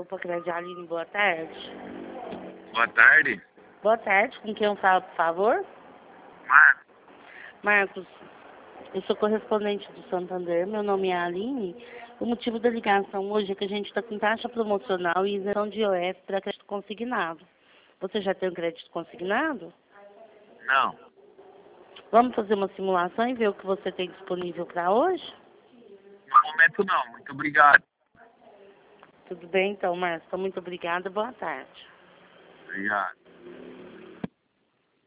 Opa, Credialine, boa tarde. Boa tarde. Boa tarde, com quem eu falo, por favor? Marcos. Marcos, eu sou correspondente do Santander, meu nome é Aline. O motivo da ligação hoje é que a gente está com taxa promocional e isenção de IOF para crédito consignado. Você já tem um crédito consignado? Não. Vamos fazer uma simulação e ver o que você tem disponível para hoje? No momento não. Muito obrigado. Tudo bem então, Marcos. Muito obrigada. Boa tarde. Obrigado.